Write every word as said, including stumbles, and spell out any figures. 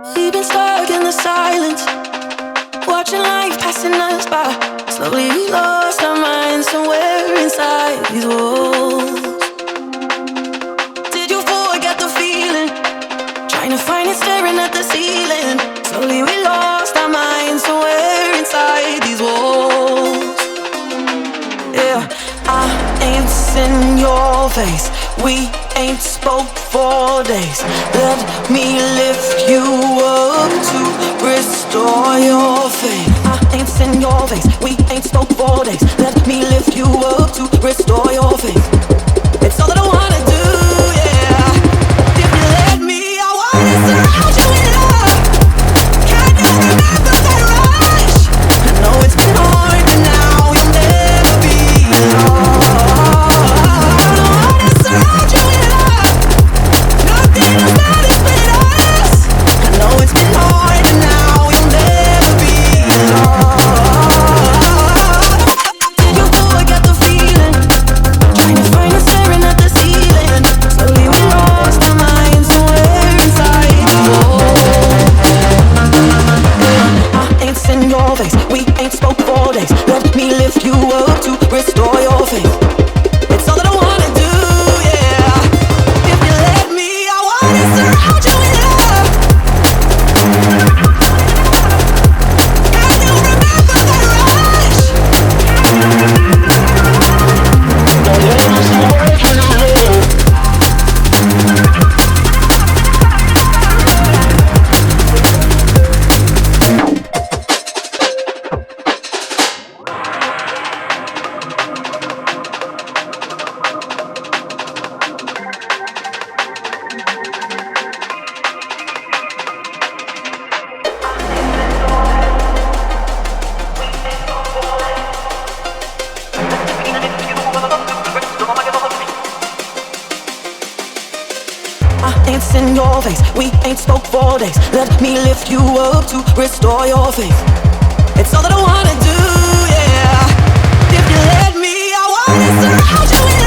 We've been stuck in the silence, watching life passing us by. Slowly we lost our minds somewhere inside these walls. Did you forget the feeling? Trying to find it staring at the ceiling. Slowly we lost our minds somewhere inside these walls. Yeah, I ain't seen your face. We ain't spoke for days. Let me lift you up to restore your faith. I ain't seen your face. We ain't spoke for days. Let me lift you up to restore your faith. It's all that I wanna do, yeah. If you let me, I wanna surround you with love. Can you remember that rush? I know it's been hard, but now you'll never be alone. I wanna surround you with love. Nothing else matters but us. I know it's been hard, but now you'll never be alone. Did you forget the feeling? Trying to find us staring at the ceiling. Slowly we lost our minds somewhere inside the wall. I ain't seen your face. We ain't spoke for days. Let me lift you up to restore your faith. It's all that I wanna do, yeah. If you let me, I wanna surround you with love. Can you remember that rush? I ain't seen your face. We ain't spoke for days. Let me lift you up to restore your faith. It's all that I wanna do, yeah. If you let me, I wanna surround you with